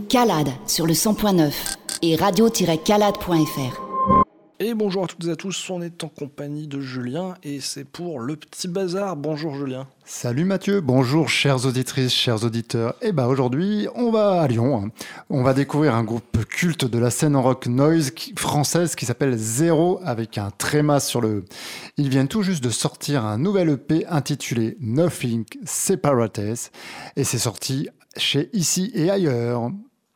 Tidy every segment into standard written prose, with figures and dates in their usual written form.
Calade sur le 100.9 et radio-calade.fr. Et bonjour à toutes et à tous, on est en compagnie de Julien et c'est pour le petit bazar. Bonjour Julien. Salut Mathieu, bonjour chères auditrices, chers auditeurs. Et aujourd'hui, on va à Lyon. On va découvrir un groupe culte de la scène rock noise française qui s'appelle Zero avec un tréma sur le E. Ils viennent tout juste de sortir un nouvel EP intitulé Nothing Separates et c'est sorti chez Ici et Ailleurs.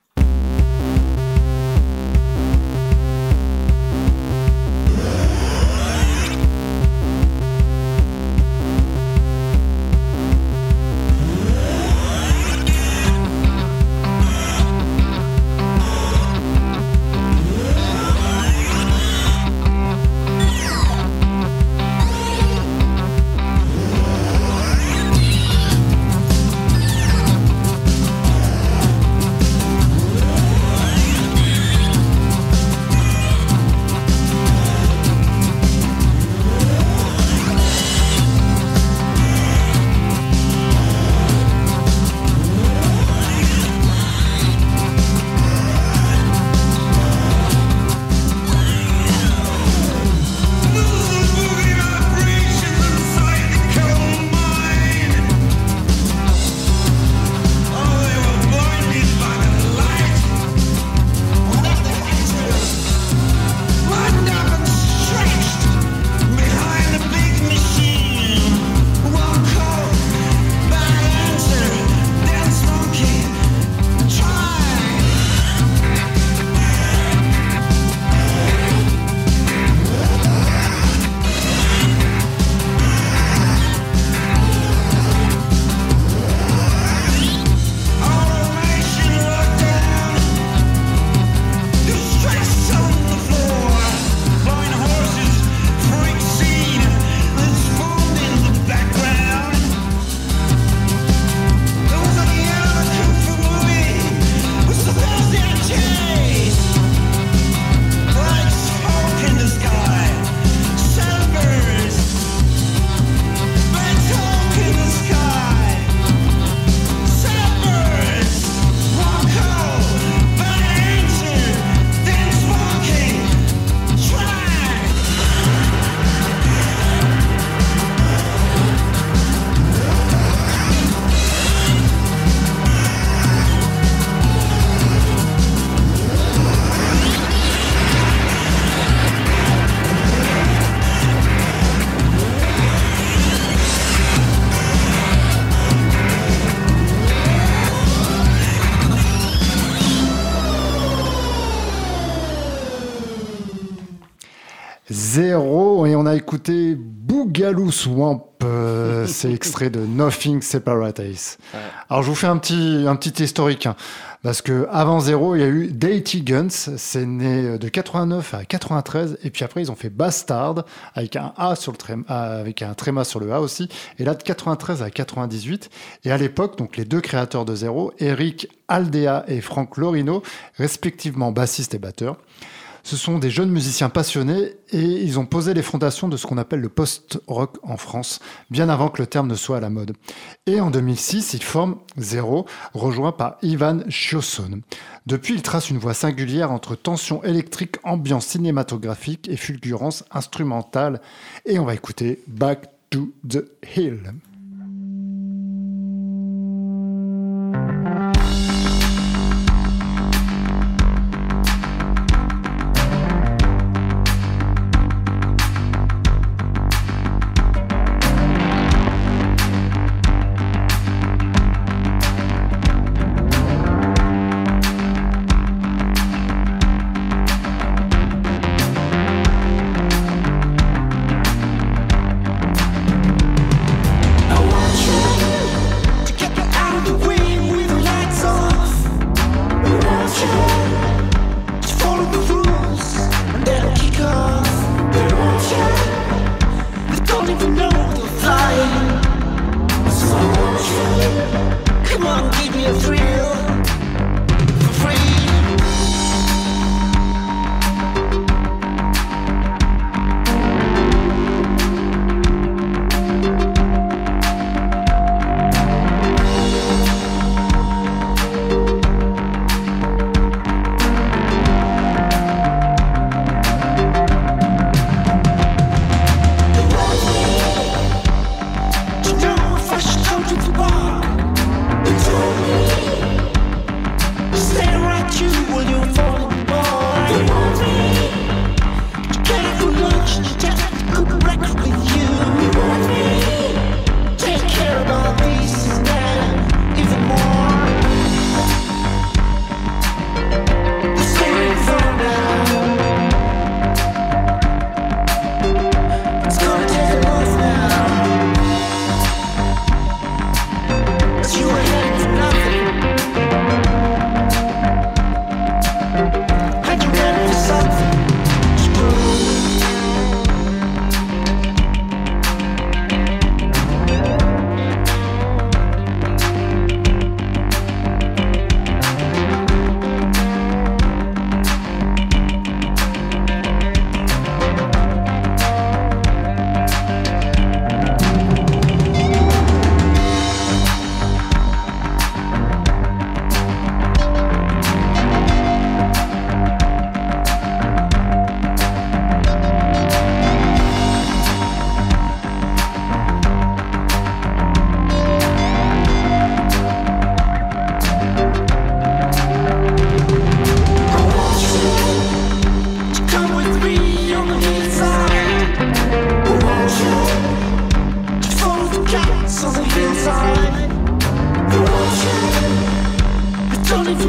Zero, et on a écouté Boogaloo Swamp, c'est extrait de Nothing Separates. Alors je vous fais un petit historique, parce que avant Zero, il y a eu Dirty Guns, c'est né de 89 à 93, et puis après ils ont fait Bastard avec un A sur le avec un tréma sur le A aussi, et là de 93 à 98, et à l'époque donc les deux créateurs de Zero, Eric Aldea et Frank Lorino, respectivement bassiste et batteur. Ce sont des jeunes musiciens passionnés et ils ont posé les fondations de ce qu'on appelle le post-rock en France, bien avant que le terme ne soit à la mode. Et en 2006, ils forment Zero, rejoint par Ivan Chiosson. Depuis, ils tracent une voie singulière entre tension électrique, ambiance cinématographique et fulgurance instrumentale. Et on va écouter Back to the Hill.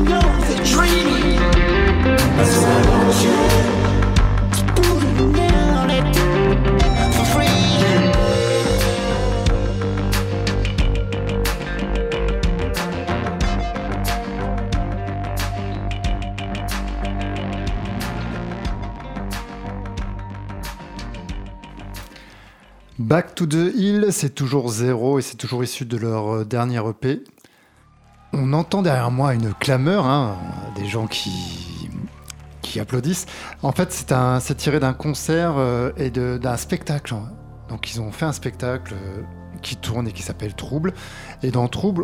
Back to the Hill, c'est toujours Zero et c'est toujours issu de leur dernier EP. On entend derrière moi une clameur, des gens qui applaudissent. En fait, c'est tiré d'un concert et d'un spectacle. Donc, ils ont fait un spectacle qui tourne et qui s'appelle Trouble. Et dans Trouble,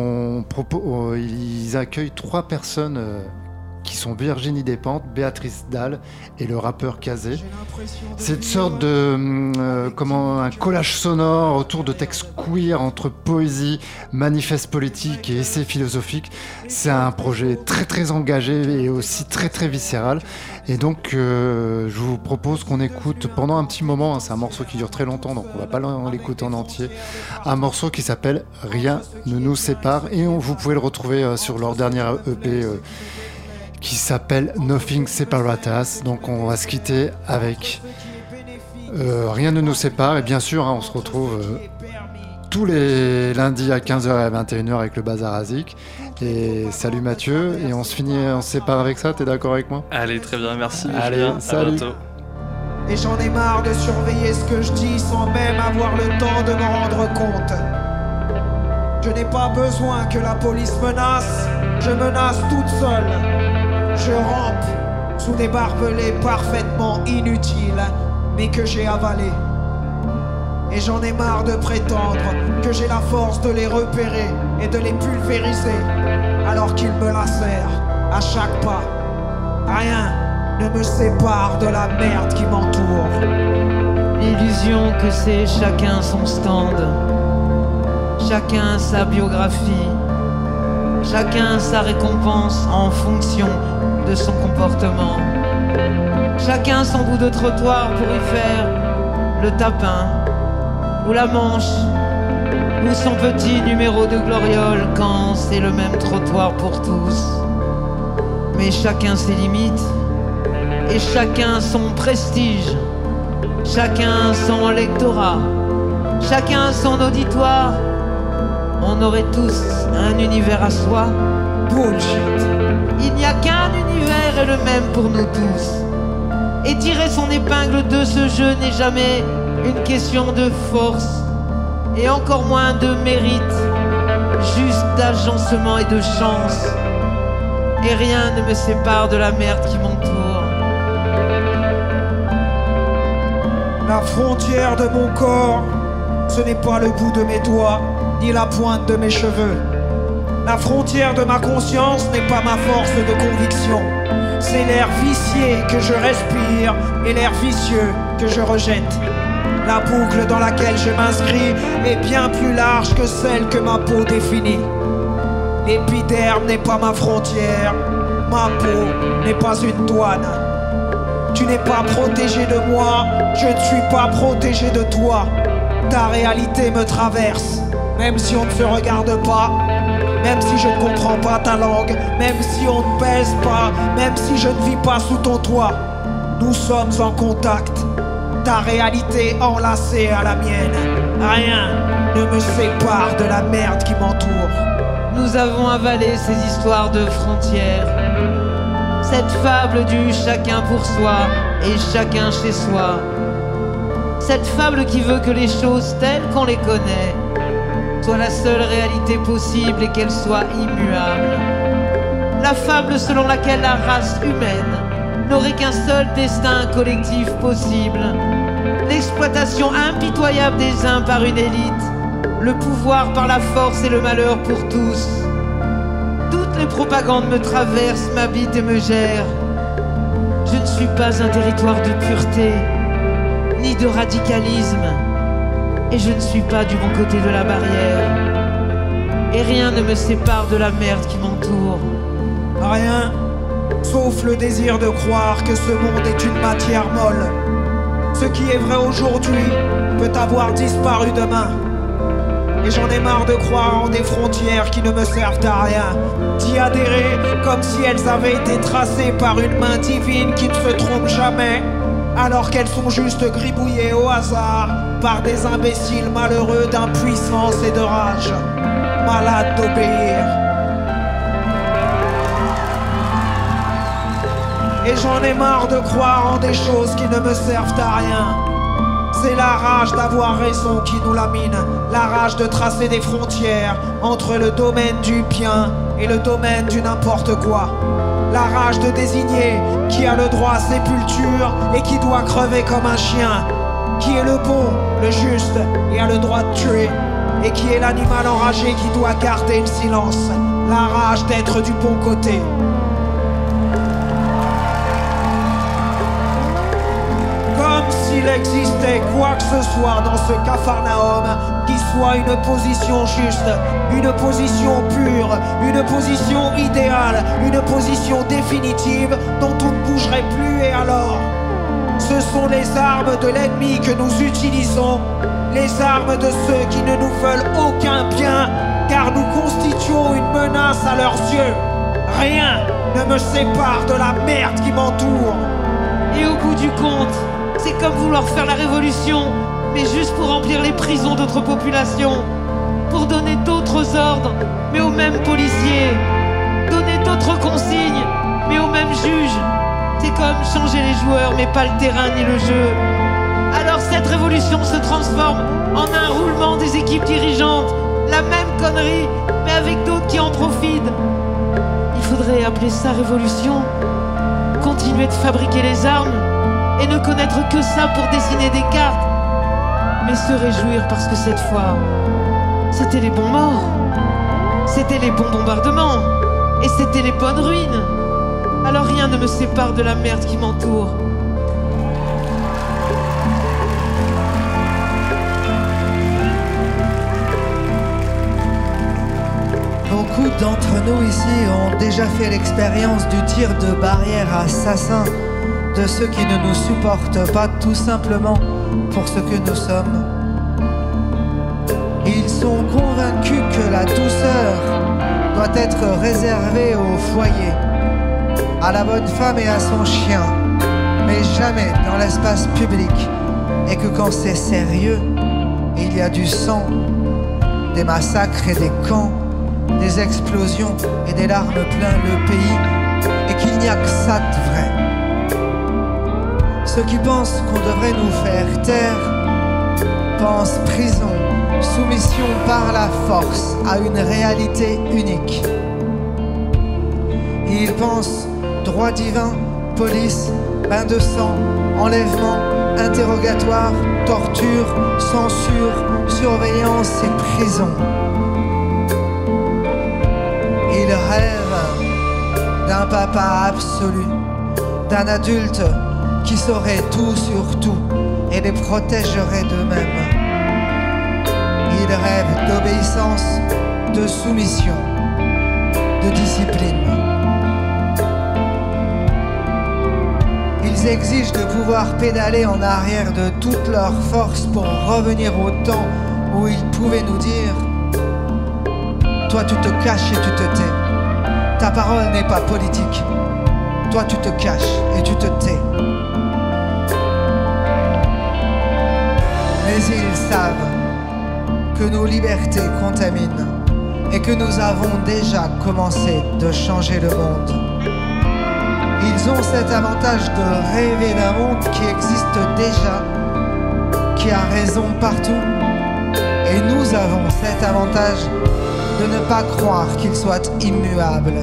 ils accueillent 3 personnes qui sont Virginie Despentes, Béatrice Dalle et le rappeur Kazé. C'est une sorte de un collage sonore autour de textes queer entre poésie, manifeste politique et essais philosophiques. C'est un projet très très engagé et aussi très très viscéral. Et donc je vous propose qu'on écoute pendant un petit moment, c'est un morceau qui dure très longtemps donc on va pas l'écouter en entier, un morceau qui s'appelle Rien ne nous sépare et vous pouvez le retrouver sur leur dernière EP qui s'appelle Nothing Separates Us. Donc on va se quitter avec Rien ne nous sépare. Et bien sûr, on se retrouve tous les lundis à 15h et à 21h avec le Bazar Azik. Et salut Mathieu. Et on se sépare avec ça, t'es d'accord avec moi ? Allez, très bien, merci. Allez, Julien, salut. À bientôt. Et j'en ai marre de surveiller ce que je dis sans même avoir le temps de m'en rendre compte. Je n'ai pas besoin que la police menace, je menace toute seule. Je rampe sous des barbelés parfaitement inutiles, mais que j'ai avalés. Et j'en ai marre de prétendre que j'ai la force de les repérer et de les pulvériser, alors qu'ils me lacèrent à chaque pas. Rien ne me sépare de la merde qui m'entoure. L'illusion que c'est chacun son stand, chacun sa biographie, chacun sa récompense en fonction de son comportement. Chacun son bout de trottoir pour y faire le tapin ou la manche ou son petit numéro de gloriole quand c'est le même trottoir pour tous. Mais chacun ses limites et chacun son prestige, chacun son lectorat, chacun son auditoire. On aurait tous un univers à soi. Bullshit. Il n'y a qu'un univers et le même pour nous tous. Et tirer son épingle de ce jeu n'est jamais une question de force et encore moins de mérite, juste d'agencement et de chance. Et rien ne me sépare de la merde qui m'entoure. La frontière de mon corps, ce n'est pas le bout de mes doigts, ni la pointe de mes cheveux. La frontière de ma conscience n'est pas ma force de conviction. C'est l'air vicié que je respire et l'air vicieux que je rejette. La boucle dans laquelle je m'inscris est bien plus large que celle que ma peau définit. L'épiderme n'est pas ma frontière, ma peau n'est pas une douane. Tu n'es pas protégé de moi, je ne suis pas protégé de toi. Ta réalité me traverse, même si on ne se regarde pas, même si je ne comprends pas ta langue, même si on ne pèse pas, même si je ne vis pas sous ton toit. Nous sommes en contact, ta réalité enlacée à la mienne. Rien ne me sépare de la merde qui m'entoure. Nous avons avalé ces histoires de frontières, cette fable du chacun pour soi et chacun chez soi, cette fable qui veut que les choses telles qu'on les connaît soit la seule réalité possible et qu'elle soit immuable. La fable selon laquelle la race humaine n'aurait qu'un seul destin collectif possible, l'exploitation impitoyable des uns par une élite, le pouvoir par la force et le malheur pour tous. Toutes les propagandes me traversent, m'habitent et me gèrent. Je ne suis pas un territoire de pureté, ni de radicalisme, et je ne suis pas du bon côté de la barrière. Et rien ne me sépare de la merde qui m'entoure. Rien, sauf le désir de croire que ce monde est une matière molle. Ce qui est vrai aujourd'hui peut avoir disparu demain. Et j'en ai marre de croire en des frontières qui ne me servent à rien, d'y adhérer comme si elles avaient été tracées par une main divine qui ne se trompe jamais, alors qu'elles sont juste gribouillées au hasard par des imbéciles malheureux d'impuissance et de rage, malades d'obéir. Et j'en ai marre de croire en des choses qui ne me servent à rien. C'est la rage d'avoir raison qui nous lamine, la rage de tracer des frontières entre le domaine du bien et le domaine du n'importe quoi. La rage de désigner qui a le droit à sépulture et qui doit crever comme un chien, qui est le bon, le juste et a le droit de tuer, et qui est l'animal enragé qui doit garder le silence, la rage d'être du bon côté. S'il existait quoi que ce soit dans ce Capharnaüm qui soit une position juste, une position pure, une position idéale, une position définitive dont on ne bougerait plus, et alors ce sont les armes de l'ennemi que nous utilisons, les armes de ceux qui ne nous veulent aucun bien, car nous constituons une menace à leurs yeux. Rien ne me sépare de la merde qui m'entoure. Et au bout du compte, c'est comme vouloir faire la révolution, mais juste pour remplir les prisons d'autres populations, pour donner d'autres ordres, mais aux mêmes policiers, donner d'autres consignes, mais aux mêmes juges. C'est comme changer les joueurs, mais pas le terrain ni le jeu. Alors cette révolution se transforme en un roulement des équipes dirigeantes, la même connerie, mais avec d'autres qui en profitent. Il faudrait appeler ça révolution, continuer de fabriquer les armes, et ne connaître que ça pour dessiner des cartes, mais se réjouir parce que cette fois, c'était les bons morts, c'était les bons bombardements, et c'était les bonnes ruines. Alors rien ne me sépare de la merde qui m'entoure. Beaucoup d'entre nous ici ont déjà fait l'expérience du tir de barrière assassin, de ceux qui ne nous supportent pas tout simplement pour ce que nous sommes. Ils sont convaincus que la douceur doit être réservée au foyer, à la bonne femme et à son chien, mais jamais dans l'espace public, et que quand c'est sérieux, il y a du sang, des massacres et des camps, des explosions et des larmes plein le pays, et qu'il n'y a que ça de vrai. Ceux qui pensent qu'on devrait nous faire taire pensent prison, soumission par la force à une réalité unique. Ils pensent droit divin, police, bain de sang, enlèvement, interrogatoire, torture, censure, surveillance et prison. Ils rêvent d'un papa absolu, d'un adulte qui saurait tout sur tout et les protégerait d'eux-mêmes. Ils rêvent d'obéissance, de soumission, de discipline. Ils exigent de pouvoir pédaler en arrière de toute leur force pour revenir au temps où ils pouvaient nous dire « Toi tu te caches et tu te tais. Ta parole n'est pas politique. Toi tu te caches et tu te tais. » Mais ils savent que nos libertés contaminent et que nous avons déjà commencé de changer le monde. Ils ont cet avantage de rêver d'un monde qui existe déjà, qui a raison partout. Et nous avons cet avantage de ne pas croire qu'il soit immuable.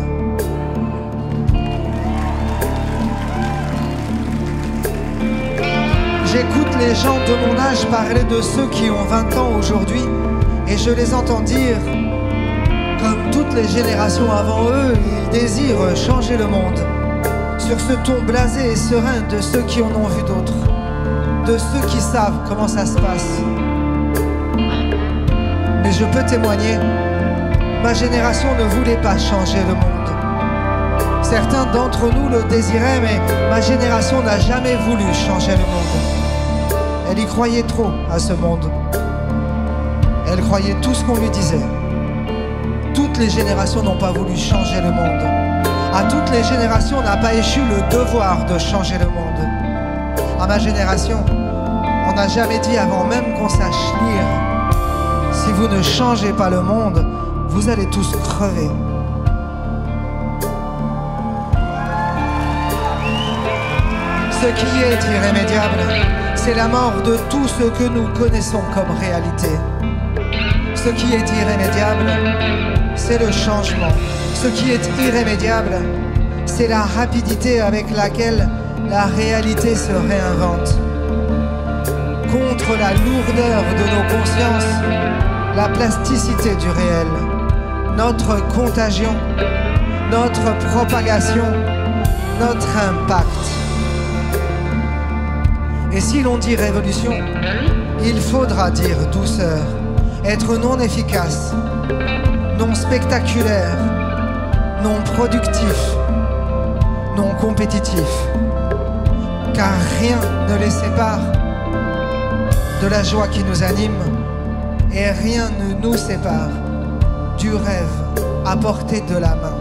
J'écoute les gens de mon âge parler de ceux qui ont 20 ans aujourd'hui et je les entends dire, comme toutes les générations avant eux, ils désirent changer le monde. Sur ce ton blasé et serein de ceux qui en ont vu d'autres, de ceux qui savent comment ça se passe. Mais je peux témoigner, ma génération ne voulait pas changer le monde. Certains d'entre nous le désiraient, mais ma génération n'a jamais voulu changer le monde. Elle y croyait trop à ce monde. Elle croyait tout ce qu'on lui disait. Toutes les générations n'ont pas voulu changer le monde. À toutes les générations n'a pas échu le devoir de changer le monde. À ma génération, on n'a jamais dit avant même qu'on sache lire: si vous ne changez pas le monde, vous allez tous crever. Ce qui est irrémédiable, c'est la mort de tout ce que nous connaissons comme réalité. Ce qui est irrémédiable, c'est le changement. Ce qui est irrémédiable, c'est la rapidité avec laquelle la réalité se réinvente. Contre la lourdeur de nos consciences, la plasticité du réel, notre contagion, notre propagation, notre impact. Et si l'on dit révolution, il faudra dire douceur, être non efficace, non spectaculaire, non productif, non compétitif, car rien ne les sépare de la joie qui nous anime et rien ne nous sépare du rêve à portée de la main.